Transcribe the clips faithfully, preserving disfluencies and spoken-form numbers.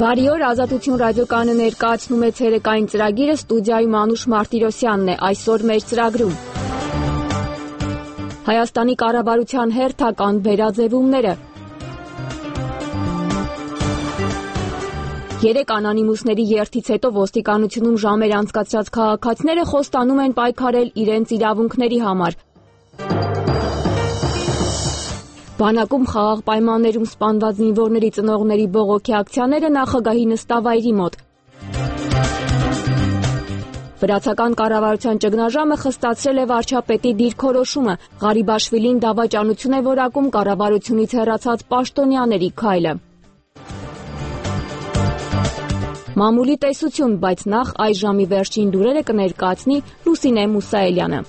Բարի օր, Ազատություն ռադիոկայանը ներկայացնում է ցերեկային ծրագիրը, ստուդիայում Անուշ Մարտիրոսյանն է, այսօր մեր ծրագրում։ Հայաստանի կառավարության հերթական վերաձևումները։ Երեք անոնիմուսների երթից հետո ոստիկանությունում ժամեր անցկացրած քաղաքացիները խոստանում են պայքարել իրենց իրավունքների համար։ Բանակում խաղաղ պայմաններում սպանված զինվորների ծնողների բողոքի ակցիաները նախագահի նստավայրի մոտ։ Վրացական կառավարության ճգնաժամը խստացրել է վարչապետի դիրքորոշումը։ Ղարիբաշվիլին դավաճանություն է որակում կառավարությունից հեռացած պաշտոնյաների քայլը։ Մամուլի տեսություն, բայց նախ այս ժամի վերջին լուրերը կներկայացնի Լուսինե Մուսայելյանը։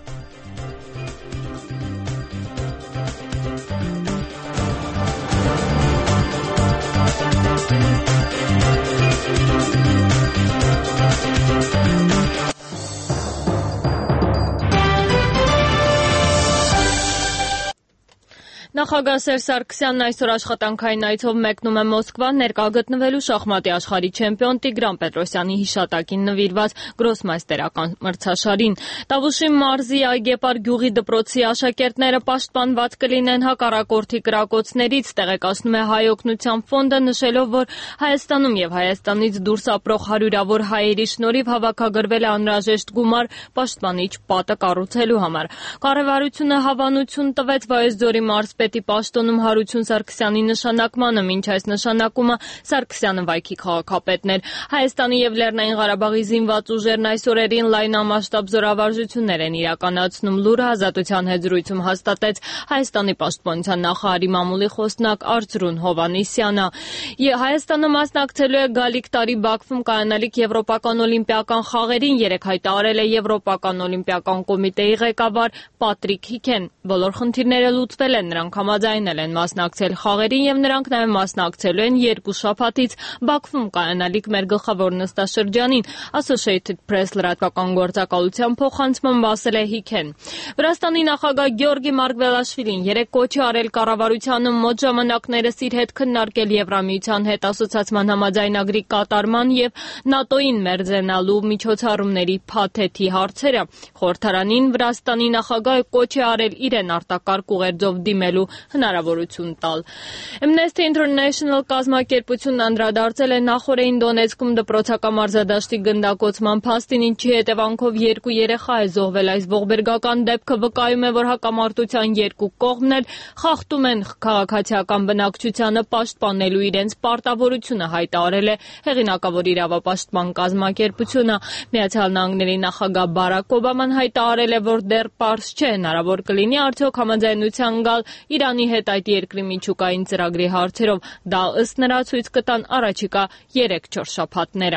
Նախագահ Սերժ Սարգսյանն այսօր աշխատանքային այցով մեկնում է Մոսկվա ներկա գտնվելու շախմատի աշխարհի չեմպիոն Տիգրան Պետրոսյանի հիշատակին նվիրված գրոսմայստերական մրցաշարին։ Տավուշի մարզի Այգեպար գյուղի դպրոցի աշակերտները պաշտպանված կլինեն հակառակորդի կրակոցներից, տեղեկացնում է Հայ օգնության ֆոնդը, նշելով, որ Հայաստանում եւ Հայաստանից դուրս ապրող հարյուրավոր հայերի շնորհիվ հավաքագրվել է անհրաժեշտ գումար պաշտպանիչ պատը կառուցելու համար։ Կառավարությունը հավանություն տվեց Վայոց-Ձորի մարզպետի պաշտոնում Հարություն Սարգսյանի նշանակմանը, մինչ այս նշանակումը Սարգսյանը վայքի քաղաքապետն էր։ Հայաստանի եւ Լեռնային Ղարաբաղի զինված ուժերն այս օրերին լայնամասշտաբ զորավարժություններ են իրականացնում, լուրը Ազատության հետ զրույցում հաստատեց Հայաստանի պաշտպանության նախարարի մամուլի խոսնակ Արծրուն Հովհաննիսյանը։ Հայաստանը մասնակցելու է գալիք տարի Բաքվում կայանալիք Եվրոպական օլիմպիական խաղերին, երեկ հայտարարել է Եվրոպական օլիմպիական կոմիտեի ղեկավար Պատրիկ Հիքեն։ Բոլոր խնդիրները լուծվել են, նրանք համաձայնել են մասնակցել խաղերին եւ նրանք նաեւ մասնակցելու են երկու շաբաթից Բաքվում կայանալիք մեր գլխավոր նստաշրջանին, Associated Press լրատվական գործակալության փոխանցմամբ ասել է Հիքեն։ Վրաստանի նախագահ Գյորգի Մարգվելաշվիլին երեկ կոչ է արել կառավարությանը մոտ ժամանակներս իր հետ քննարկել Եվրամիության հետ ասոցիացման համաձայնագրի կատարման եւ ՆԱՏՕ-ին մերձենալու միջոցառումների փաթեթի հարցերը։ Խորհրդարանին Վրաստանի նախագահը կոչ է արել իրեն արտակարգ ուղերձով դիմելու հնարավորություն տալ։ Amnesty International կազմակերպությունն անդրադարձել է նախորդին Դոնեցկում դպրոցական մարզադաշտի գնդակոծման փաստին, ինչի հետևանքով երկու երեխա է զոհվել։ Այս ողբերգական դեպքը վկայում է, որ հակամարտության երկու կողմն էլ խախտում են քաղաքացիական բնակչությանը պաշտպանելու իրենց պարտավորությունը, հայտարարել է հեղինակավոր իրավապաշտպան կազմակերպությունը։ Միացյալ Նահանգների նախագահ Բարակ Օբաման հայտարարել է, որ դեռ պարզ չէ հնարավոր կլինի արդյոք համաձայնության գալ Իրանի հետ այդ երկրի միջուկային ծրագրի հարցերով։ Դա ըստ նրա ցույց կտան առաջիկա երեք-չորս շաբաթները։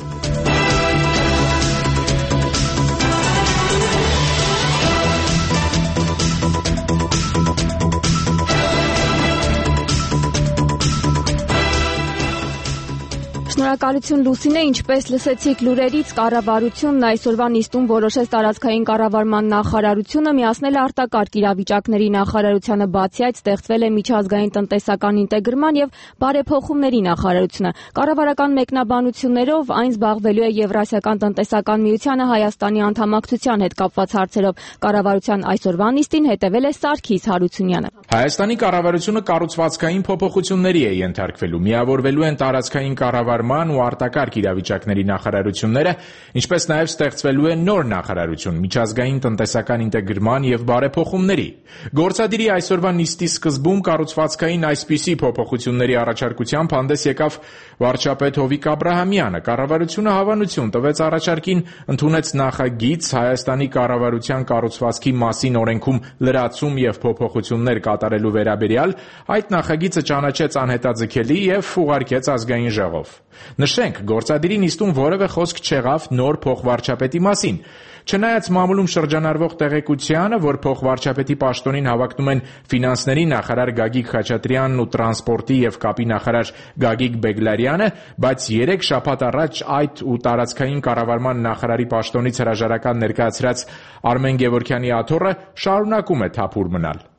Շնորհակալություն Լուսինե, ինչպես լսեցիք լուրերից, կառավարությունն այսօրվա նիստում որոշեց տարածքային կառավարման նախարարությունը միացնել արտակարգ իրավիճակների նախարարությանը, բացի այդ ստեղծվել է միջազգային տնտեսական ինտեգրման եւ բարեփոխումների նախարարությունը։ Կառավարական մեկնաբանություններով այն զբաղվելու է Եվրասիական տնտեսական միությանը Հայաստանի անդամակցության հետ կապված հարցերով։ Կառավարության այսօրվա նիստին հետևել է Սարգիս Հարությունյանը։ Հայաստանի կառավարությունը կառուցվածքային փոփոխությունների է ենթարկվելու, միավորվելու են տարածքային կառավարման ու արտակարգ իրավիճակների նախարարությունները, ինչպես նաև ստեղծվելու է նոր նախարարություն միջազգային տնտեսական ինտեգրման եւ բարեփոխումների։ Գործադիրի այսօրվա նիստի սկզբում կառուցվածքային այսպիսի փոփոխությունների առաջարկությամբ հանդես եկավ վարչապետ Հովիկ Աբրահամյանը։ Կառավարությունը հավանություն տվեց առաջարկին, ընդունեց նախագիծ Հայաստանի կառավարության կառուցվածքի մասին օրենքում լրացում եւ փոփոխություններ կատարելու վերաբերյալ, այդ նախագիծը ճանաչեց անհետաձգելի եւ ուղարկեց ազգային ժողով։ Նշենք, գործադիրի նիստում որևէ խոսք չեղավ նոր փոխվարչապետի մասին։ Չնայած մամուլում շրջանառվող տեղեկությանը, որ փոխվարչապետի պաշտոնին հավակնում են ֆինանսների նախարար Գագիկ Խաչատրյանն ու տրանսպորտի եւ կապի նախարար Գագիկ Բեգլարյանը, բայց երեք շաբաթ առաջ այդ ու տարածքային կառավարման նախարարի պաշտոնից հրաժարական ներկայացրած Արմեն Գևորգյանի աթոռը շարունակում է թափուր մնալ։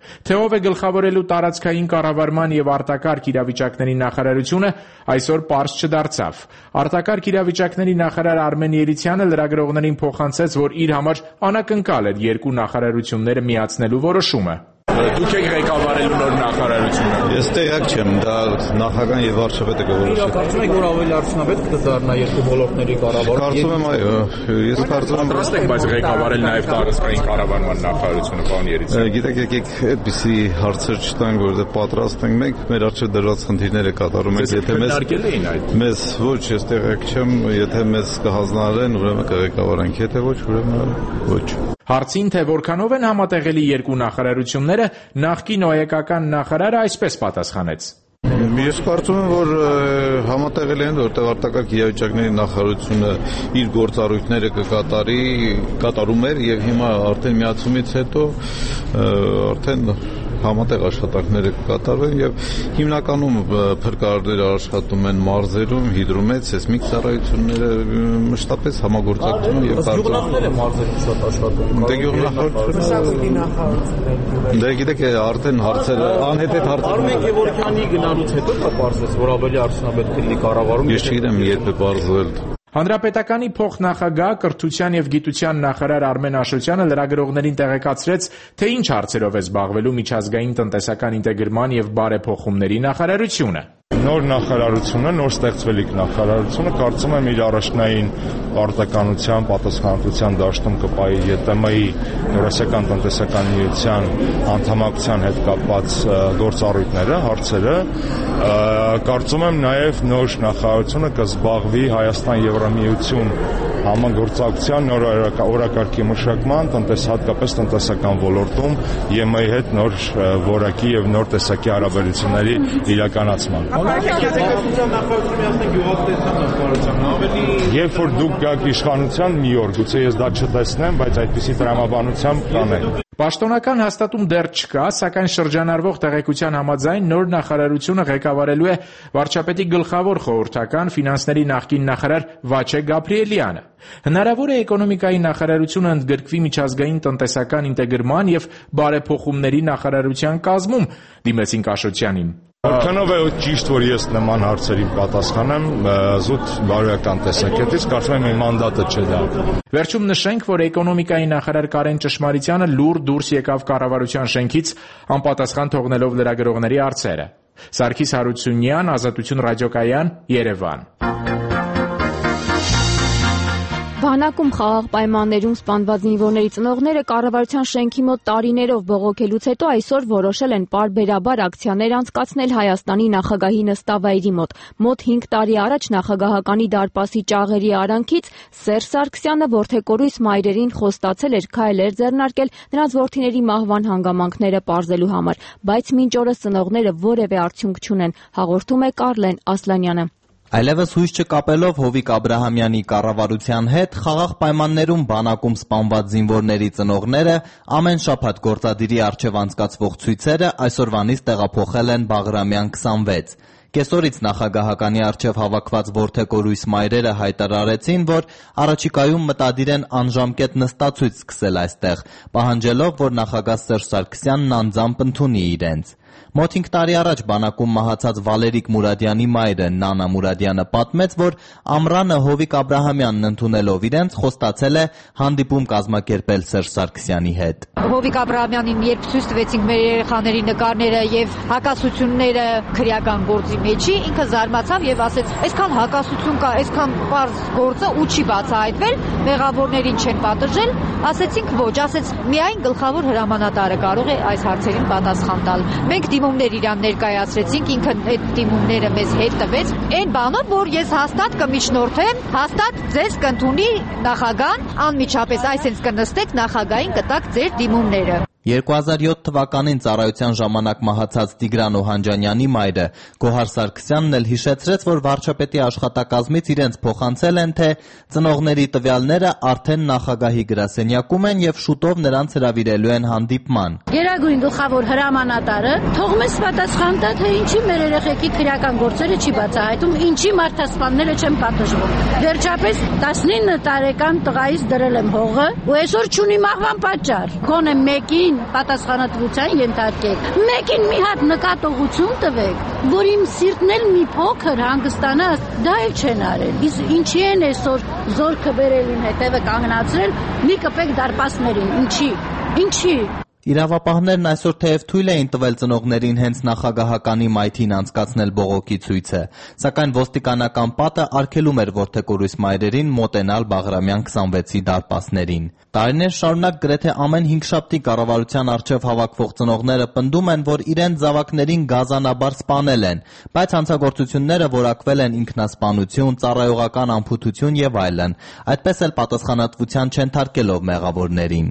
Թե ով է գլխավորելու տարածքային կառավարման եւ արտակարգ իրավիճակների նախարարությունը, այսօր պարզ չդարձավ։ Արտակարգ իրավիճակների նախարար Արմեն Երիցյանը լրագրողներին փոխանցեց, որ իր համար անակնկալ էր երկու նախարարությունները միացնելու որոշումը։ Դուք եք ղեկավարելու նոր նախարարությունը։ Ես տեղյակ չեմ, դա նախագահան եւ վարչապետը կորոշեն։ Կարծում եք, որ ավելի արդյունավետ կդառնա երկու ոլորտների կառավարումը։ Կարծում եմ, այո, ես կարծում եմ, պատրաստ եք, բայց ղեկավարել նաեւ տարածքային կառավարման նախարարությունը, պարոն Երիցյան։ Գիտեք, եկեք այդպիսի հարցեր չտանք, որովհետեւ պատրաստ ենք մենք, մեր առջեւ դրված խնդիրները կատարում ենք, եթե մեզ մեզ ոչ, ես տեղյակ չեմ, եթե մեզ կհանձնարարեն, ուրեմն կղեկավարենք, եթե ոչ, ուրեմն ոչ։ Հարցին, թե որքանով են համատեղելի երկու նախարարությունները, նախկին օեկական նախարարը այսպես պատասխանեց. Ես կարծում եմ, որ համատեղել են, որտեղ արտակարգ իրավիճակների նախարարությունը իր գործառույթները կկատարի, կատարում էր եւ հիմա արդեն միացումից հետո արդեն համատեղ աշխատանքները կկատարվեն եւ հիմնականում փրկարարները աշխատում են մարզերում, հիդրոմետ, սեյսմիկ ծառայությունները մշտապես համագործակցում եւ գյուղնախարարները մարզերում շատ աշխատում։ Դե գյուղնախարարությունը Դե գիտեք, արդեն հարցերը անհետեթ հարցեր։ Արմեն Գևորգյանի գնալուց հետո դա պարզվեց, որ ավելի արդյունավետ կլինի կառավարումը։ Ես չգիտեմ, երբ է պարզվել։ Հանրապետականի փոխնախագահ, կրթության եւ գիտության նախարար Արմեն Աշոտյանը լրագրողներին տեղեկացրեց, թե ինչ հարցերով է զբաղվելու միջազգային տնտեսական ինտեգրման եւ բարեփոխումների նախարարությունը։ Նոր նախարարությունը, նոր ստեղծվելիք նախարարությունը կարծում եմ իր առաջնային պարտականության, պատասխանատվության դաշտում կպայի Ե Տ Մ-ի Եվրասիական տնտեսական միության անդամակցության հետ կապված գործառույթները, հարցերը, կարծում եմ նաև նոր նախարարությունը կզբաղվի Հայաստան-Եվրամիություն համագործակցության նոր օրակարգի մշակման, հատկապես տնտեսական ոլորտում Ե Մ-ի հետ նոր որակի եւ նոր տեսակի հարաբերությունների իրականացման։ Երբ որ դուք գաք իշխանության մի օր, գուցե ես դա չտեսնեմ, բայց այդպիսի տրամաբանությամբ կանենք։ Պաշտոնական հաստատում դեռ չկա, սակայն շրջանառվող տեղեկության համաձայն նոր նախարարությունը ղեկավարելու է վարչապետի գլխավոր խորհրդական ֆինանսների նախկին նախարար Վաչե Գաբրիելյանը։ Հնարավոր է էկոնոմիկայի նախարարությունը ընդգրկվի միջազգային տնտեսական ինտեգրման եւ բարեփոխումների նախարարության կազմում, դիմեցին Աշոտյանին։ Որքանով է ճիշտ, որ ես նման հարցերին պատասխանեմ զուտ բարոյական տեսակետից, կարծում եմ իմ մանդատը չէ դա։ Վերջում նշենք, որ էկոնոմիկայի նախարար Կարեն Ճշմարիտյանը լուր դուրս եկավ կառավարության շենքից անպատասխան թողնելով լրագրողների հարցերը։ Սարգիս Հարությունյան, Ազատություն ռադիոկայան, Երևան։ Բանակում խաղաղ պայմաններում սպանված զինվորների ծնողները կառավարության շենքի մոտ տարիներով բողոքելուց հետո այսօր որոշել են պարբերաբար ակցիաներ անցկացնել Հայաստանի նախագահի նստավայրի մոտ։ Մոտ հինգ տարի առաջ նախագահականի դարպասի ճաղերի արանքից Սերժ Սարգսյանը որդեկորույս մայրերին խոստացել էր քայլեր ձեռնարկել նրանց որդիների մահվան հանգամանքները պարզելու համար, բայց մինչ օրս ծնողները որևէ արդյունք չունեն, հաղորդում է Կարլեն Ասլանյանը։ Այլևս հույս չկապելով Հովիկ Աբրահամյանի կառավարության հետ խաղաղ պայմաններում բանակում սպանված զինվորների ծնողները ամեն շաբաթ գործադիրի առջև անցկացվող ցույցերը այսօրվանից տեղափոխել են Բաղրամյան քսանվեց։ Կեսօրից նախագահականի առջև հավաքված որդեկորույս մայրերը հայտարարեցին, որ առաջիկայում մտադիր են անժամկետ նստացույց սկսել այստեղ, պահանջելով, որ նախագահ Սերժ Սարգսյանն անձամբ ընդունի իրենց։ Մոտ հինգ տարի առաջ բանակում մահացած Վալերիկ Մուրադյանի մայրը Նանա Մուրադյանը պատմեց, որ Ամռանը Հովիկ Աբրահամյանն ընդունելով իրենց խոստացել է հանդիպում կազմակերպել Սերժ Սարգսյանի հետ։ Հովիկ Աբրահամյանին երբ ցույց տվեցինք մեր երեխաների նկարները եւ հակասությունները քրեական գործի մեջի, ինքը զարմացավ եւ ասեց. «Այսքան հակասություն կա, այսքան պարզ գործը ու չի բացահայտվել, մեղավորներին չեն պատժել»։ Ասեցինք ոչ, ասեց միայն գլխավոր հրամանատարը կարող է այս հարցերին պատասխան տալ։ Մենք դիմումներ իրան ներկայացրեցինք, ինքը այդ դիմումները մեզ հետ տվեց, այն բանով, որ ես հաստատ կմիջնորդեմ, հաստատ ձեզ կընդունի նախագահան, անմիջապես այսպես կնստեք նախագահին կտակ ձեր դիմումները։ երկու հազար յոթ թվականին ծառայության ժամանակ մահացած Տիգրան Օհանջանյանի մայրը Գոհար Սարգսյանն էլ հիշեցրեց, որ վարչապետի աշխատակազմից իրենց փոխանցել են, թե ծնողների տվյալները արդեն նախագահի գրասենյակում են եւ շուտով նրանց հրավիրելու են հանդիպման։ Գերագույն գլխավոր հրամանատարը թող մեզ պատասխան տա, թե ինչի մեր երեխեքի քրեական գործերը չի բացահայտում, ինչի մարդասպանները չեն պատժվում։ Վերջապես տասնինը տարեկան տղայից դրել եմ հողը ու այսօր չունի մահվան պատճառ։ Գոնե մեկին բոլորին պատասխանատվության ենթարկեք։ Մեկին մի հատ նկատողություն տվեք, որ իմ սիրտն էլ մի փոքր հանգստանա, դա էլ չեն արել։ Իսկ ինչի են այսօր զորքը բերելին հետևը կանգնացրել, մի կպեք դարպասներին, ինչի, ինչի։ Իրավապահներն այսօր թեև թույլ էին տվել ծնողներին հենց նախագահականի մայթին անցկացնել բողոքի ցույցը, սակայն ոստիկանական պատը արգելում էր որդեկորույս մայրերին մոտենալ Բաղրամյան քսանվեցի դարպասներին։ Տարիներ շարունակ գրեթե ամեն հինգշաբթի կառավարության առջև հավաքվող ծնողները պնդում են, որ իրենց զավակներին գազանաբար սպանել են, բայց հանցագործությունները որակվել են ինքնասպանություն, ծառայողական անփութություն եւ այլն, այդպես էլ պատասխանատվության չենթարկելով մեղավորներին։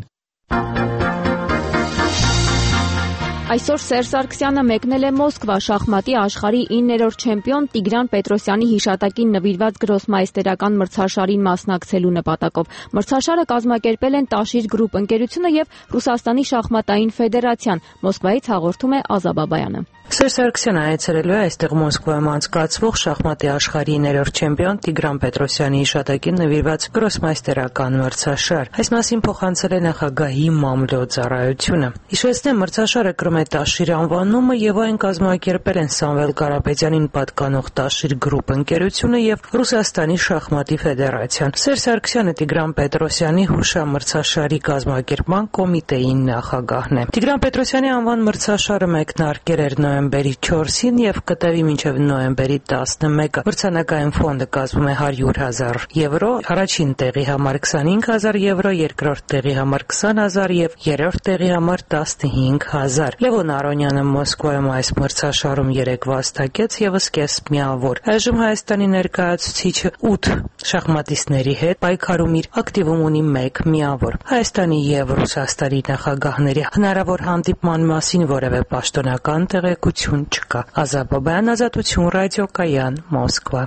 Այսօր Սերժ Սարգսյանը մեկնել է Մոսկվա շախմատի աշխարհի իններորդ չեմպիոն Տիգրան Պետրոսյանի հիշատակին նվիրված գրոսմայստերական մրցաշարին մասնակցելու նպատակով։ Մրցաշարը կազմակերպել են Տաշիր գրուպ ընկերությունը եւ Ռուսաստանի շախմատային ֆեդերացիան։ Մոսկվայից հաղորդում է Ազա Բաբայանը։ Սերժ Սարգսյանը այցելելու է այստեղ Մոսկվայում անցկացվող շախմատի աշխարհի իններորդ չեմպիոն Տիգրան Պետրոսյանի հիշատակին նվիրված գրոսմայստերական մրցաշար։ Այս մասին փոխանցել է նախագահի մամլո ծառայությունը։ Հիշեցնեմ, մրցաշարը կրում է Տաշիր անվանումը եւ այն կազմակերպել են Սամվել Կարապետյանին պատկանող Տաշիր գրուպ ընկերությունը եւ Ռուսաստանի շախմատի ֆեդերացիան։ Սերժ Սարգսյանը Տիգրան Պետրոսյանի հուշամրցաշարի կազմակերպման կոմիտեի նախագահն է։ Տիգրան Պետրոսյանի անվան մրցաշարը մեկնարկել էր նոյեմբերի չորսին եւ կտևի մինչեւ նոյեմբերի տասնմեկը։ Մրցանակային ֆոնդը կազմում է հարյուր հազար եվրո, առաջին տեղի համար քսանհինգ հազար եվրո, երկրորդ տեղի համար քսան հազար եւ երրորդ տեղի համար տասնհինգ հազար։ Լևոն Արոնյանը Մոսկվայում այս մրցաշարում երեք վաստակեց եւս կես միավոր։ Այժմ Հայաստանի ներկայացուցիչը ութ շախմատիստների հետ պայքարում իր ակտիվում ունի մեկ միավոր։ Հայաստանի եւ Ռուսաստանի նախագահների հնարավոր հանդիպման մասին որևէ պաշտոնական տեղեկություն չկա։ Ազա Բաբայան, Ազատություն ռադիոկայան, Մոսկվա։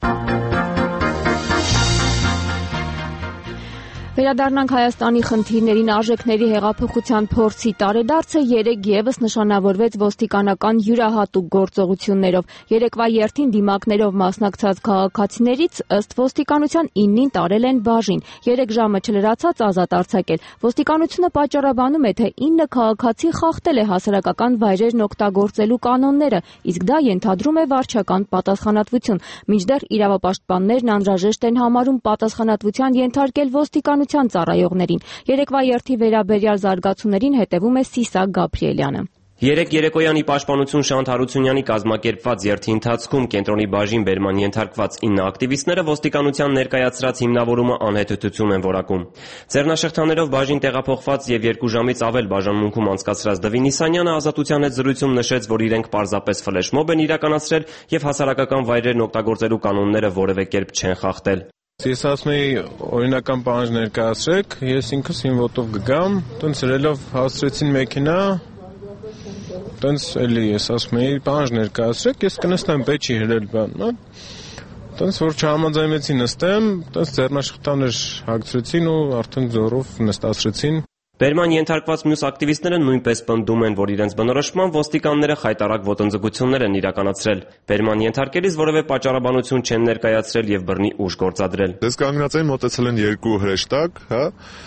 Վերադառնանք Հայաստանի խնդիրներին, արժեքների հեղափոխության փորձի տարեդարձը երեկ եւս նշանավորվեց ոստիկանական յուրահատուկ գործողություններով։ Երեկվա երթին դիմակներով մասնակցած քաղաքացիներից ըստ ոստիկանության իննին տարել են բաժին, երեք ժամը չլրացած ազատ արձակել։ Ոստիկանությունը պատճառաբանում է, թե ինը քաղաքացի խախտել է հասարակական վայրերն օգտագործելու կանոնները, իսկ դա ենթադրում է վարչական պատասխանատվություն։ Մինչդեռ իրավապաշտպաններն անհրաժեշտ են համարում պատասխանատվության ենթարկել ոստիկանության ծառայողներին։ Երեկվա երթի վերաբերյալ զարգացումներին հետևում է Սիսակ Գաբրիելյանը։ Երեկ երեկոյանի պաշտպանություն Շանթ Հարությունյանի կազմակերպված երթի ընթացքում կենտրոնի բաժին բերման ենթարկված ինը ակտիվիստները ոստիկանության ներկայացրած հիմնավորումը անհեթեթություն են որակում։ Ձեռնաշղթաներով բաժին տեղափոխված եւ երկու ժամից ավել բաժանմունքում անցկացրած Դվին Իսանյանը Ազատության հետ զրույցում նշեց, որ իրենք պարզապես ֆլեշմոբ են իրականացրել եւ հասարակական վայրերն օգտագործելու կանոնները որևէ կերպ չեն խախտել։ Ես ասում եի օրինական պահանջ ներկայացրեք, ես ինքս իմ ոտով կգամ, տենց սրելով հասցրեցին մեքենա, տենց էլի ես ասում եի պահանջ ներկայացրեք, ես կնստեմ պետք չի հրել բան, հա։ Տենց որ չհամաձայնվեցի նստեմ, տենց ձեռնաշղթաներ հագցրեցին ու արդեն զորով նստացրեցին։ Բերման ենթարկված մյուս ակտիվիստները նույնպես պնդում են, որ իրենց բնորոշմամբ ոստիկանները խայտառակ ոտնձգություններ են իրականացրել։ Բերման ենթարկելիս որևէ պատճառաբանություն չեն ներկայացրել եւ բռնի ուժ գործադրել։ Դες կանգնած են, մոտեցել են երկու հրեշտակ, հա։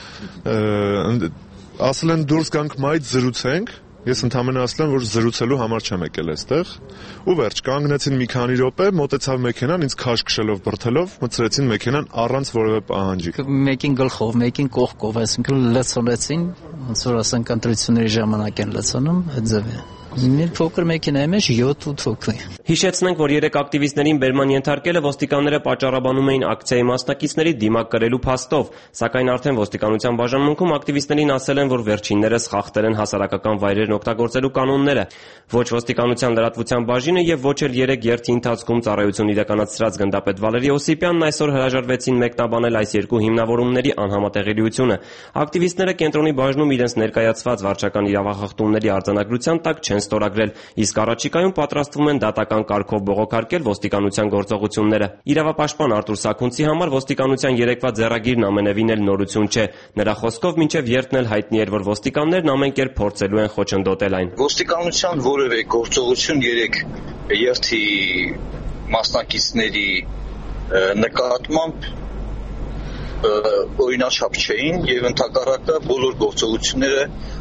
Ասել են դուրս գանք մայթ զրուցենք։ Ես ընդհանրապես ասել եմ, որ զրուցելու համար չեմ եկել այստեղ։ Ու վերջ կանգնեցին մի քանի րոպե, մոտեցավ մեքենան, ինձ քաշ քշելով, բրթելով, մտցրեցին մեքենան առանց որևէ պահանջի։ Մեկին գլխով, մեկին կողքով, այսինքն լցոնեցին, ոնց որ ասենք ընտրությունների ժամանակ են լցոնում, այդ ձևի։ Մի փոքր մեքենայի մեջ յոթ-ութ հոգի։ Հիշեցնենք, որ երեք ակտիվիստներին բերման ենթարկելը ոստիկանները պատճառաբանում էին ակցիայի մասնակիցների դիմակ կրելու փաստով, սակայն արդեն ոստիկանության բաժանմունքում ակտիվիստներին ասել են, որ վերջիններս խախտել են հասարակական վայրերն օգտագործելու կանոնները։ Ոչ ոստիկանության լրատվության բաժինը եւ ոչ էլ երեք երթի ընթացքում ծառայություն իրականացրած գնդապետ Վալերի Օսիպյանն այսօր հրաժարվեցին մեկնաբանել այս երկու հիմնավորումների անհամատեղելիությունը։ Ակտիվիստները կենտրոնի բաժնում իրենց ներկայացված վարչական իրավախախտումների արձանագրության տակ չեն ստորագրել, իսկ առաջիկայում պատրաստվում են դատական կարգով բողոքարկել ոստիկանության գործողությունները։ Իրավապաշտպան Արտուր Սաքունցի համար ոստիկանության երեկվա ձեռագիրն ամենևին էլ նորություն չէ։ Նրա խոսքով մինչև երթն էլ հայտնի էր, որ ոստիկաններն ամեն կերպ փորձելու են խոչընդոտել այն։ Ոստիկանության որևէ գործողություն երեք երթի մասնակիցների նկատմամբ օրինաչափ չէին եւ ընդհակառակը բոլոր գործողությունները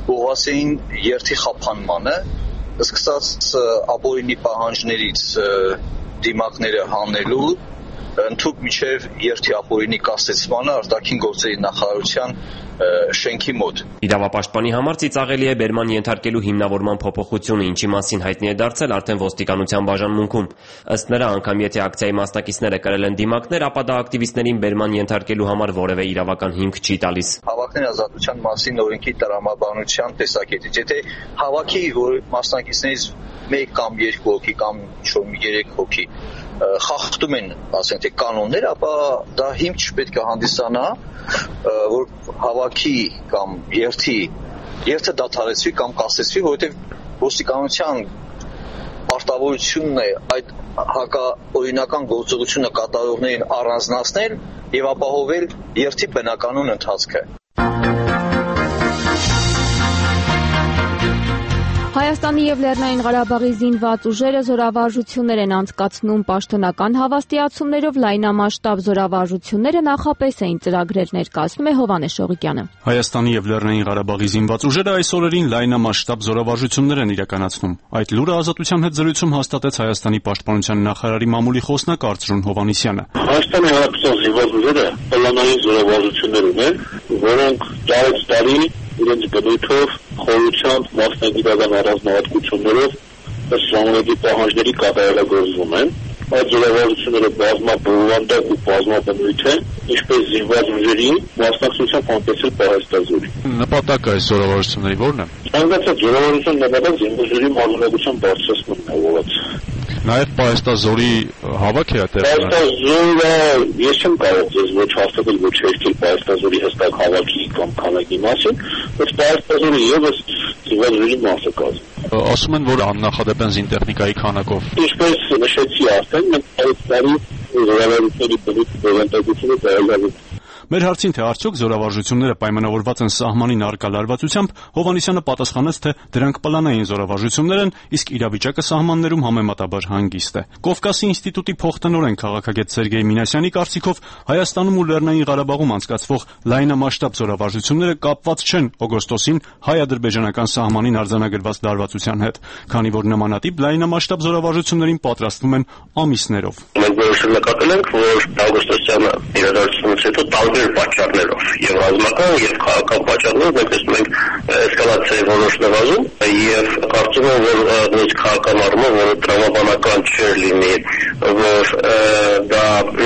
ուղղասեին երթի խափանմանը, սկսած ապօրինի պահանջներից դիմակները հանելու ընդհուպ միջև երթի ապօրինի կասեցմանը արտաքին գործերի նախարարության շենքի մոտ։ Իրավապաշտպանի համար ծիծաղելի է բերման ենթարկելու հիմնավորման փոփոխությունը, ինչի մասին հայտնի է դարձել արդեն ոստիկանության բաժանմունքում։ Ըստ նրա, անգամ եթե ակցիայի մասնակիցները կրել են դիմակներ, ապա դա ակտիվիստներին բերման ենթարկելու համար որևէ իրավական հիմք չի տալիս։ Հավաքների ազատության մասին օրենքի տրամաբանության տեսակետից, եթե հավաքի մասնակիցներից մեկ կամ երկու հոգի կամ երեք հոգի խախտում են, ասենք թե կանոններ, ապա դա հիմք չպետք է հանդիսանա, որ հավաքի կամ երթի երթը դադարեցվի կամ կասեցվի, որովհետև ոստիկանության պարտավորությունն է այդ հակաօրինական գործողությունը կատարողներին առանձնացնել եւ ապահովել երթի բնականոն ընթացքը։ Հայաստանի եւ Լեռնային Ղարաբաղի զինված ուժերը զորավարժություններ են անցկացնում պաշտոնական հավաստիացումներով, լայնամասշտաբ զորավարժությունները նախապես էին ծրագրեր ներկայացնում է Հովհաննես Շողիկյանը։ Հայաստանի եւ Լեռնային Ղարաբաղի զինված ուժերը այս օրերին լայնամասշտաբ զորավարժություններ են իրականացնում։ Այդ լուրը Ազատության հետ զրույցում հաստատեց Հայաստանի պաշտպանության նախարարի մամուլի խոսնակ Արծրուն Հովհաննիսյանը։ Հայաստանի Հանրապետության զինված ուժերը պլանային զորավարժություններ ունեն, որոնք տարեց տարի իրենց բնույթով, խորությամբ, մասնագիտական առանձնահատկություններով ըստ ժամանակի պահանջների կատարելագործվում են։ Այդ զորավարժությունները բազմաբովանդակ ու բազմաբնույթ են, ինչպես զինված ուժերի մասնակցությամբ համտեսել պահեստազորի։ Նպատակը այս զորավարժությունների ո՞րն է։ Ցանկացած զորավարժության նպատակ զինված ուժերի մարզունեության բարձրացումն է ողջ։ Նաև պահեստազորի հավաք է այդտեղ։ Պահեստազորը ես չեմ կարող ձեզ ոչ հաստատել, ոչ երկել պահեստազորի հստակ հավաքի կամ քանակի մասին, բայց պահեստազորը եւս զինված ուժերի մասը կազմում։ Ասում են, որ աննախադեպ են զինտեխնիկայի քանակով։ Ինչպես նշեցի արդեն, մենք այս տարի զորավարժությունների բնույթի բովանդակությունը տարել Մեր հարցին, թե արդյոք զորավարժությունները պայմանավորված են սահմանին առկա լարվածությամբ, Հովհաննիսյանը պատասխանեց, թե դրանք պլանային զորավարժություններ են, իսկ իրավիճակը սահմաններում համեմատաբար հանգիստ է։ Կովկասի ինստիտուտի փոխտնօրեն քաղաքագետ Սերգեյ Մինասյանի կարծիքով Հայաստանում ու Լեռնային Ղարաբաղում անցկացվող լայնամասշտաբ զորավարժությունները կապված չեն օգոստոսին հայ-ադրբեջանական սահմանին արձանագրված լարվածության հետ, քանի որ նմանատիպ լայնամասշտաբ զորավարժություններին պատրաստվում են ամիսներով։ Մենք որոշել նկատել ենք, որ օգոստոսյան իրադարձությունից հետո տարբեր պատճառներով եւ ռազմական եւ քաղաքական պատճառներով մենք տեսնում ենք էսկալացիայի որոշ նվազում եւ կարծում եմ, որ նույնիսկ քաղաքական առումով որը տրամաբանական չէր լինի, որ դա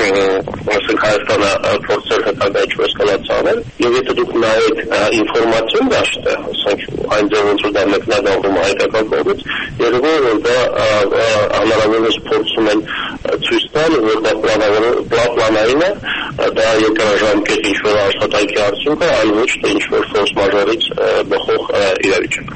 ասենք Հայաստանը փորձել հետագա ինչպես կլացանել եւ եթե դուք նայեք ինֆորմացիոն դաշտը, ասենք այն ձեւ ոնց որ դա մեկնաբանվում հայկական կողմից, երևում է, որ դա անհրաժեշտ փորձում են ցույց տալ, որ դա պլանային է, դա երկարաժամկետ ինչ-որ աշխատանքի արդյունք է, այլ ոչ թե ինչ-որ ֆորս մաժորից բխող իրավիճակ։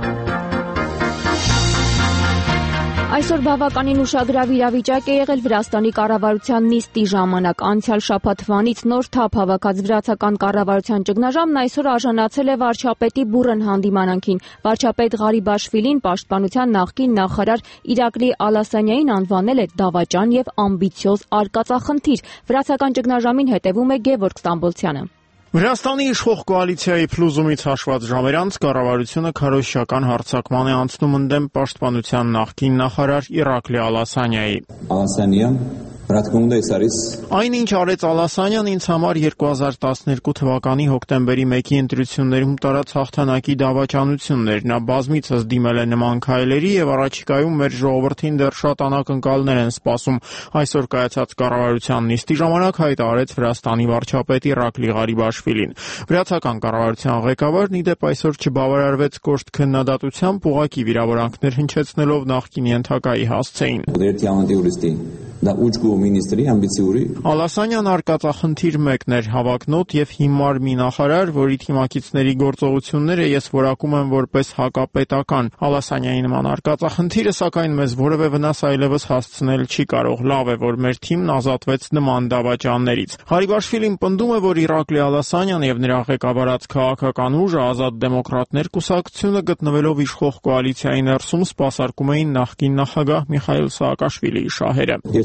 Այսօր բավականին ուշագրավ իրավիճակ է եղել Վրաստանի կառավարության նիստի ժամանակ։ Անցյալ շաբաթվանից նոր թափ հավաքած վրացական կառավարության ճգնաժամն այսօր արժանացել է վարչապետի բուռն հանդիմանանքին։ Վարչապետ Ղարիբաշվիլին պաշտպանության նախկին նախարար Իրակլի Ալասանյանին անվանել է դավաճան եւ ամբիցիոզ արկածախնդիր։ Վրացական ճգնաժամին հետևում է Գևորգ Ստամբոլցյանը։ Վրաստանի իշխող կոալիցիայի փլուզումից հաշված ժամեր անց կառավարությունը քարոզչական հարձակման է անցնում ընդդեմ պաշտպանության նախկին նախարար Իրակլի Ալասանյայի։ Ալասանյան Այն, ինչ արեց Ալասանյան, ինձ համար երկու հազար տասներկու թվականի հոկտեմբերի մեկի ընտրություններում տարած հաղթանակի դավաճանությունն էր։ Նա բազմիցս դիմել է նման քայլերի եւ առաջիկայում մեր ժողովրդին դեռ շատ անակնկալներ են սպասում։ Այսօր կայացած կառավարության նիստի ժամանակ հայտարարեց Վրաստանի վարչապետ Իրակլի Ղարիբաշվիլին։ Վրացական կառավարության ղեկավարն ի դեպ այսօր չբավարարվեց կոշտ քննադատությամբ, ուղղակի վիրավորանքներ հնչեցնելով նախկին ենթակայի հասցեին։ Դա ուջգու մինիստրի ամբիցիուրի Ալասանյան արկածախնդիր մեկն էր, հավակնոտ եւ հիմար մի նախարար, որի թիմակիցների գործողությունները ես որակում եմ որպես հակապետական։ Ալասանյանի նման արկածախնդիրը սակայն մեզ որևէ վնաս այլևս հասցնել չի կարող։ Լավ է, որ մեր թիմն ազատվեց նման դավաճաններից։ Ղարիբաշվիլին պնդում է, որ Իրակլի Ալասանյան եւ նրա ղեկավարած քաղաքական ուժը Ազատ դեմոկրատներ կուսակցությունը գտնվելով իշխող կոալիցիայի ներսում սպասարկում էին նախկին նախագահ Միխայիլ Սաակաշվիլիի շահերը։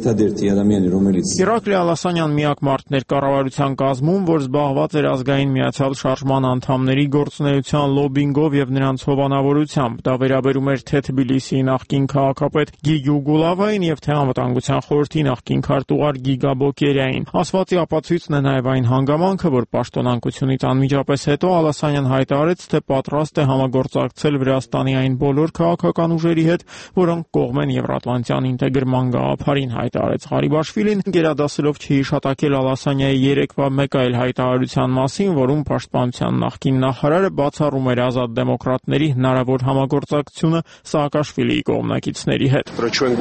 երթադերթի ადამიანი, რომელიც Իրակլի Ալասանյան միակ մարդն էր կառավարության կազմում, որ զբաղված էր ազգային միացյալ շարժման անդամների գործունեության լոբինգով եւ նրանց հովանավորությամբ։ Դա վերաբերում էր թե Թբիլիսիի նախկին քաղաքապետ Գիգու Գուլավային եւ թե անվտանգության խորհրդի նախկին քարտուղար Գիգա Բոկերյանին։ Ասվածի ապացույցն է նաեւ այն հանգամանքը, որ պաշտոնակությունից անմիջապես հետո Ալասանյան հայտարարեց, թե պատրաստ է համագործակցել Վրաստանի այն բոլոր քաղաքական ուժերի հետ, որոնք կողմ են Եվրատլանտյան ինտեգրման գաղափարին, հայտարարեց Ղարիբաշվիլին, գերադասելով չհիշատակել Ալասանյայի երեկվա մեկ այլ հայտարարության մասին, որում պաշտպանության նախկին նախարարը բացառում էր ազատ դեմոկրատների հնարավոր համագործակցությունը Սաակաշվիլիի կողմնակիցների հետ։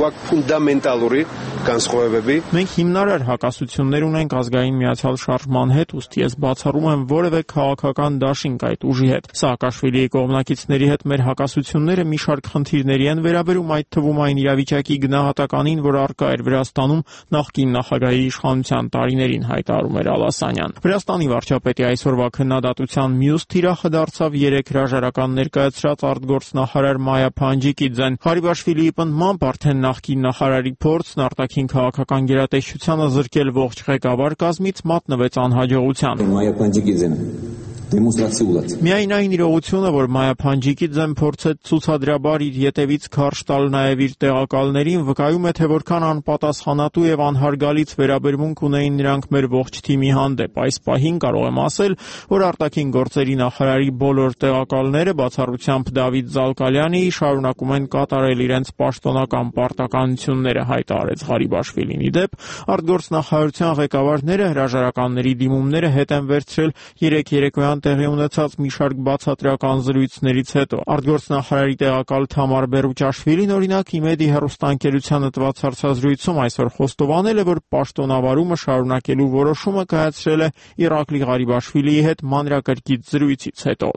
Մենք հիմնարար հակասություններ ունենք ազգային միացյալ շարժման հետ, ուստի ես բացառում եմ որևէ քաղաքական դաշինք այդ ուժի հետ։ Սաակաշվիլիի կողմնակիցների հետ մեր հակասությունները մի շարք խնդիրների են վերաբերում, այդ թվում այն իրավիճակի գնահատականին, որ առկա էր Վրաստանում նախկին նախագահի իշխանության տարիներին, հայտարարում էր Ալասանյան։ Վրաստանի վարչապետի այսօրվա քննադատության մյուս թիրախը դարձավ երեք հրաժարական ներկայացրած արտգործնախարար Մայա Փանջիկիձեն։ Ղարիբաշվիլիի պնդմամբ արդեն նախկին նախարարի փորձն արտաքին քաղաքական գերատեսչությանը զրկել ողջ ղեկավար կազմից մատնվեց անհաջողության։ Մայա Փանջիկիձեն Միայն այն իրողությունը, որ Մայա Փանջիկիձեն փորձեց ցուցադրաբար իր ետևից քարշ տալ նաև իր տեղակալներին, վկայում է, թե որքան անպատասխանատու եւ անհարգալից վերաբերմունք ունեին նրանք մեր ողջ թիմի հանդեպ։ Այս պահին կարող եմ ասել, որ արտաքին գործերի նախարարի բոլոր տեղակալները, բացառությամբ Դավիթ Զալկալյանի, շարունակում են կատարել իրենց պաշտոնական պարտականությունները, հայտարարեց Ղարիբաշվիլին։ Ի դեպ, արտգործնախարարության ղեկավարները հրաժարականների դիմումները հետ են վերցրել երեք երեկոյան տեղի ունեցած մի շարք բացատրական զրույցներից հետո։ Արտգործնախարարի տեղակալ Թամար Բերուչաշվիլին, օրինակ, Իմեդի հեռուստաընկերությանը տված հարցազրույցում այսօր խոստովանել է, որ պաշտոնավարումը շարունակելու որոշումը կայացրել է Իրակլի Ղարիբաշվիլիի հետ մանրակրկիտ զրույցից հետո։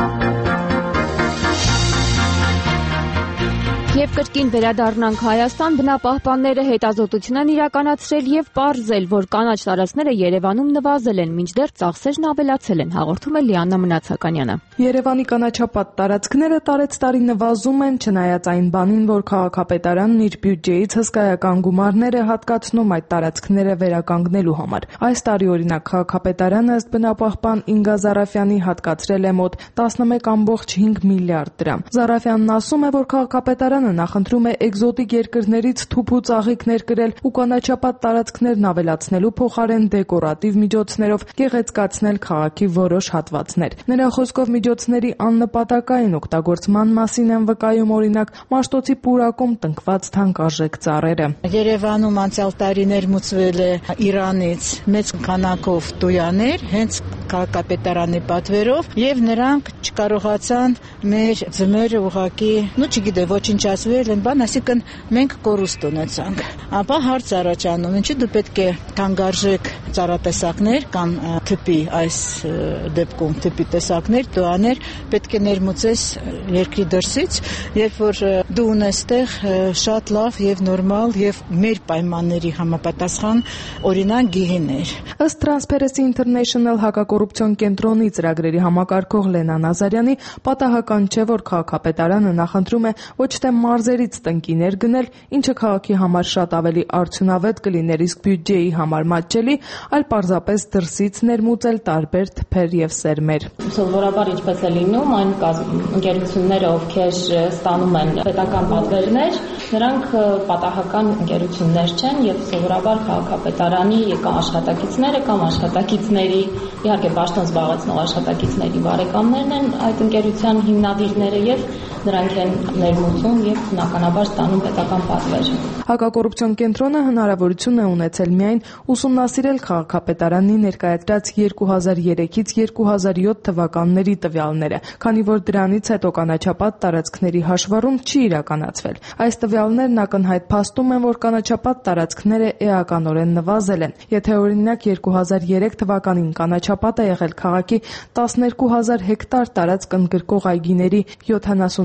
Եվ կրկին վերադառնանք Հայաստան, բնապահպանները հետազոտություն են իրականացրել եւ պարզել, որ կանաչ տարածքները Երևանում նվազել են, մինչդեռ ծախսերն ավելացել են, հաղորդում է Լիաննա Մնացականյանը։ Երևանի կանաչապատ տարածքները տարեց տարի նվազում են, չնայած այն բանին, որ քաղաքապետարանն իր բյուջեից հսկայական գումարներ է հատկացնում այդ տարածքները վերականգնելու համար։ Այս տարի օրինակ քաղաքապետարանը ըստ բնապահպան Ինգա Զարաֆյանի հատկացրել է մոտ տասնմեկ կόμμα հինգ միլիարդ դրամ։ Զարաֆյանն ասում է, որ քաղաքապետարանը նախընտրում է էկզոտիկ երկրներից թուփ ու ծաղիկներ կրել ու կանաչապատ տարածքներն ավելացնելու փոխարեն դեկորատիվ միջոցներով գեղեցկացնել քաղաքի որոշ հատվածներ։ Նրա խոսքով միջոցների աննպատակային օգտագործման մասին են վկայում օրինակ Մաշտոցի պուրակում տնկված թանկարժեք ծառերը։ Երևանում անցյալ տարիներ մուծվել է Իրանից մեծ քանակով տոյաներ, հենց քաղաքապետարանի պատվերով, եւ նրանք չկարողացան մեր ձմերը ուղակի, ну չգիտեմ, ոչնչացվել են, բան, այսինքն մենք կորուստ ունեցանք։ Ապա հարց առաջանում, ինչի դու պետք է թանկարժեք ծառատեսակներ կամ թփի, այս դեպքում թփի տեսակներ, տոյաներ պետք է ներմուծես երկրի դրսից, երբ որ դու ունես տեղ շատ լավ եւ նորմալ եւ մեր պայմանների համապատասխան օրինակ գիհիներ։ Ըստ Transparency International հակակոռուպցիոն կենտրոնի ծրագրերի համակարգող Լենա Նազարյանի, պատահական չէ, որ քաղաքապետարանը նախընտրում է ոչ թե մարզերից տնկիներ գնել, ինչը քաղաքի համար շատ ավելի արդյունավետ կլիներ, իսկ բյուջեի համար մատչելի, այլ պարզապես դրսից ներմուծել տարբեր թփեր եւ սերմեր։ Սովորաբար ինչպես է լինում, այն ընկերությունները, ովքեր ստանում են պետական պատվերներ, նրանք պատահական ընկերություններ չեն եւ սովորաբար քաղաքապետարանի կամ աշխատակիցները կամ աշխատակիցների, իհարկե պաշտոն զբաղեցնող աշխատակիցների բարեկամներն են այդ ընկերության հիմնադիրները եւ նրանք են ներմուծում եւ բնականաբար ստանում պետական պատվեր։ Հակակոռուպցիոն կենտրոնը հնարավորություն է ունեցել միայն ուսումնասիրել քաղաքապետարանի ներկայացրած երկու հազար երեքից երկու հազար յոթ թվականների տվյալները, քանի որ դրանից հետո կանաչապատ տարածքների հաշվառում չի իրականացվել։ Այս տվյալներն ակնհայտ փաստում են, որ կանաչապատ տարածքները էականորեն նվազել են։ Եթե օրինակ երկու հազար երեք թվականին կանաչապատ է եղել քաղաքի տասներկու հազար հեկտար տարածք ընդգրկող այգիների յոթանասունեքս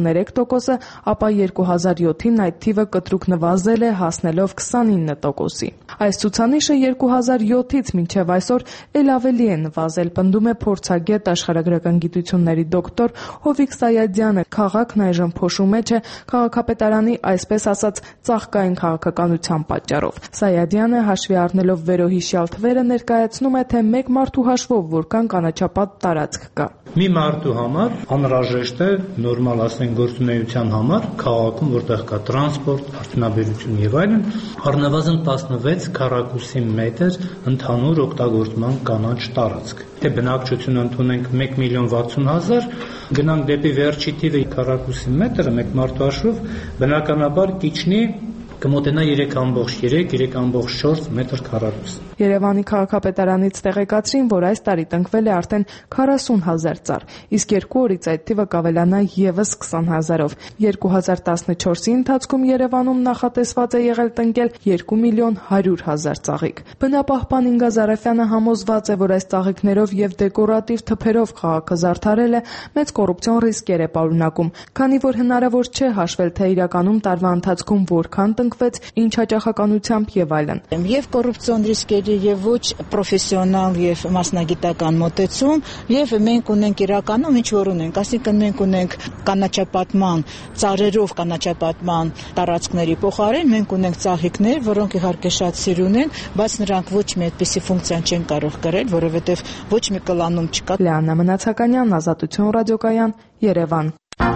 երեք տոկոսը, ապա երկու հազար յոթին այդ թիվը կտրուկ նվազել է, հասնելով քսանինը տոկոսի։ Այս ցուցանիշը երկու հազար յոթից մինչև այսօր էլ ավելի է նվազել, պնդում է փորձագետ աշխարհագրական գիտությունների դոկտոր Հովիկ Սայադյանը։ Քաղաքն այժմ փոշու մեջ է քաղաքապետարանի, այսպես ասած, ծաղկային քաղաքականության պատճառով։ Սայադյանը հաշվի առնելով վերոհիշյալ թվերը ներկայացնում է, թե մեկ մարդու հաշվով որքան կանաչապատ տարածք կա։ Մի մարդու համար անհրաժեշտ է նորմալ, ասենք, գործունեության համար քաղաքում, որտեղ կա տրանսպորտ, արդյունաբերություն եւ այլն, առնվազն տասնվեց քառակուսի մետր ընդհանուր օգտագործման կանաչ տարածք։ Թե բնակչություն ընդունենք մեկ միլիոն վաթսուն հազար, գնանք դեպի վերջի թիվը քառակուսի մետրը մեկ մարդու հաշվով, բնականաբար կիջնի կմոտենա երեք կόμma երեք երեք կόμma չորս մետր քառակուսի։ Երևանի քաղաքապետարանից տեղեկացրին, որ այս տարի տնկվել է արդեն քառասուն հազար ծառ, իսկ երկու օրից այդ թիվը կավելանա եւս քսան հազարով։ երկու հազար տասնչորսի ընթացքում Երևանում նախատեսված է եղել տնկել երկու միլիոն հարյուր հազար ծաղիկ։ Բնապահպան Ինգա Զարաֆյանը համոզված է, որ այս ծաղիկներով եւ դեկորատիվ թփերով քաղաքը զարդարելը մեծ կոռուպցիոն ռիսկեր է պարունակում, քանի որ հնարավոր չէ հաշվել, թե իրականում տարվա ընթացքում որքան տնկվեց, ինչ հաճախականությամբ եւ այլն։ Եվ կոռուպցիոն ռիսկեր եւ ոչ պրոֆեսիոնալ եւ մասնագիտական մոտեցում, եւ մենք ունենք իրականում ինչ որ ունենք, այսինքն մենք ունենք կանաչապատման ծառերով կանաչապատման տարածքների փոխարեն մենք ունենք ծաղիկներ, որոնք իհարկե շատ սիրուն են, բայց նրանք ոչ մի այդպիսի ֆունկցիա չեն կարող կրել, որովհետեւ ոչ մի կլանում չկա։ Լիանա Մնացականյան, Ազատություն ռադիոկայան, Երևան։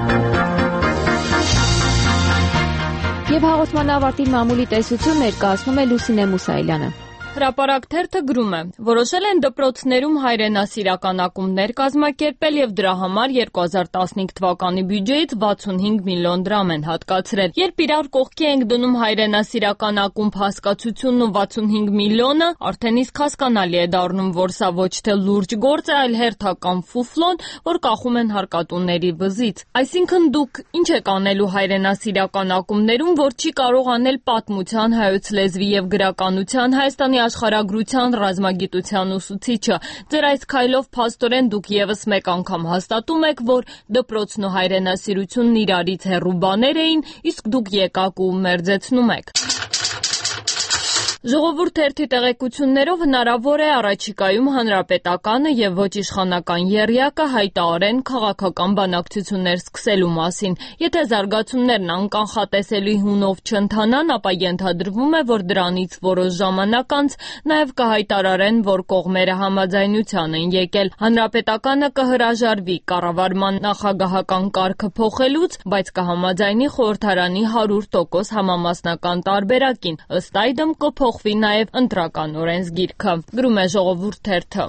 Եվ հաղորդման ավարտին մամուլի տեսություն ներկայացնում է Լուսինե Մուսայելյանը։ Հրապարակ թերթը գրում է. որոշել են դպրոցներում հայրենասիրական ակումբներ կազմակերպել եւ դրա համար երկու հազար տասնհինգ թվականի բյուջեից վաթսունհինգ միլիոն դրամ են հատկացրել։ Երբ իրար կողքի ենք դնում հայրենասիրական ակումբ հասկացությունն ու վաթսունհինգ միլիոնը, արդեն իսկ հասկանալի է դառնում, որ սա ոչ թե լուրջ գործ է, այլ հերթական ֆուֆլոն, որ կախում են հարկատուների վզից։ Այսինքն դուք ինչ եք անելու հայրենասիրական ակումբներում, որ չի կարող անել պատմության, հայոց լեզվի եւ գրականության, Հայաստանի աշխարհագրության, ռազմագիտության ուսուցիչը։ Ձեր այս քայլով փաստորեն դուք եւս մեկ անգամ հաստատում եք, որ դպրոցն ու հայրենասիրությունն իրարից հեռու բաներ էին, իսկ դուք եկաք ու մերձեցնում եք։ Ժողովուրդ թերթի տեղեկություններով հնարավոր է առաջիկայում հանրապետականը եւ ոչ իշխանական եռյակը հայտարարեն քաղաքական բանակցություններ սկսելու մասին։ Եթե զարգացումներն անկանխատեսելի հունով չընթանան, ապա ենթադրվում է, որ դրանից որոշ ժամանակ անց նաեւ կհայտարարեն, որ կողմերը համաձայնության են եկել։ Հանրապետականը կհրաժարվի կառավարման նախագահական կարգը փոխելուց, բայց կհամաձայնի խորհրդարանի հարյուր տոկոս համամասնական տարբերակին։ Ըստ այդմ կփոխ Փոխվի նաև ընտրական օրենսգիրքը, գրում է Ժողովուրդ թերթը։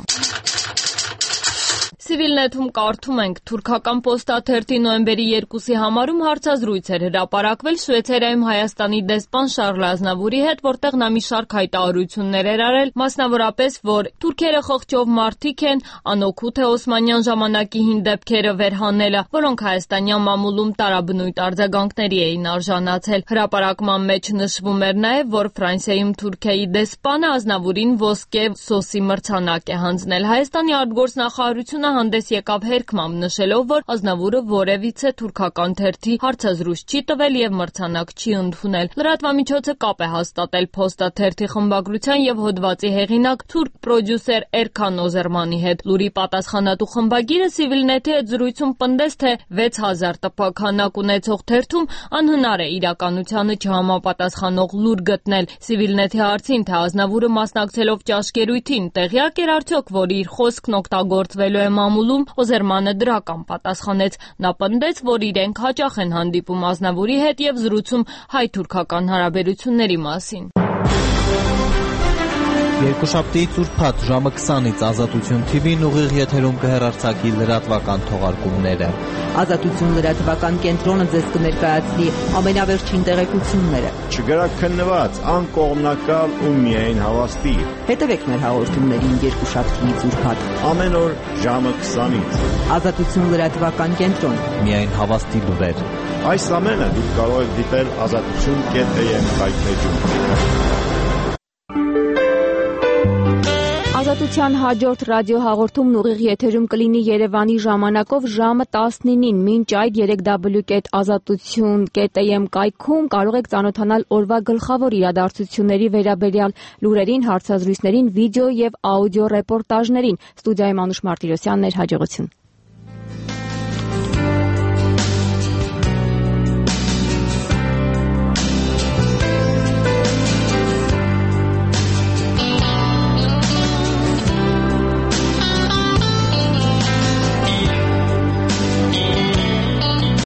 Civilnet-ում կարդում ենք, թուրքական Posta-թերթի նոյեմբերի երկուսի համարում հարցազրույց էր հրապարակվել Շվեյցարիայում Հայաստանի դեսպան Շարլ Ազնավուրի հետ, որտեղ նա մի շարք հայտարարություններ էր արել, մասնավորապես, որ թուրքերը խղճով մարդիկ են, անօգուտ է Օսմանյան ժամանակի հին դեպքերը վերհանելը, որոնք հայաստանյան մամուլում տարաբնույթ արձագանքների էին արժանացել։ Հրապարակման մեջ նշվում էր նաև, որ Ֆրանսիայում Թուրքիայի դեսպանը Ազնավուրին ոսկե սոսի մրցանակ է հանձնել։ Հայաստանի արտգործնախարարությունը հանդես եկավ հերքմամբ նշելով, որ Ազնավուրը որևիցե թուրքական թերթի հարցազրույց չի տվել եւ մրցանակ չի ընդունել։ Լրատվամիջոցը կապ է հաստատել Posta թերթի խմբագրության եւ հոդվածի հեղինակ թուրք պրոդյուսեր Էրքան Օզերմանի հետ։ Լուրի պատասխանատու խմբագիրը Civilnet-ի հետ զրույցում պնդեց, թե վեց հազար տպաքանակ ունեցող թերթում անհնար է իրականությանը չհամապատասխանող լուր գտնել։ Civilnet-ի հարցին, թե Ազնավուրը մասնակցելով ճաշկերույթին տեղյակ էր արդյոք, որ իր խոսքն օգտագործվելու է մամուլում, Օզերմանը դրական պատասխանեց։ Նա պնդեց, որ իրենք հաճախ են հանդիպում Ազնավուրի հետ եւ զրուցում հայ-թուրքական հարաբերությունների մասին։ Երկուշաբթիից ուրբաթ ժամը քսանից Ազատություն թի վին ուղիղ եթերում կհեռարձակի լրատվական թողարկումները։ Ազատություն լրատվական կենտրոնը ձեզ կներկայացնի ամենավերջին տեղեկությունները։ Չգրակ քննված, անկողմնակալ ու միայն հավաստի։ Հետևեք մեր հաղորդումներին երկուշաբթիից ուրբաթ ամեն օր ժամը քսանից։ Ազատություն լրատվական կենտրոն։ Միայն հավաստի լուրեր։ Այս ամենը դուք կարող եք դիտել ազատություն կետ am հայտնեջում։ Ազատություն Ազատության հաջորդ ռադիոհաղորդումն ուղիղ եթերում կլինի Երևանի ժամանակով ժամը տասնինին։ Մինչ այդ երեք դաբլյու կետ ազատություն կետ am կայքում կարող եք ծանոթանալ օրվա գլխավոր իրադարձությունների վերաբերյալ լուրերին, հարցազրույցներին, վիդեո եւ աուդիո ռեպորտաժներին։ Ստուդիայում Անուշ Մարտիրոսյանն էր, հաջողություն։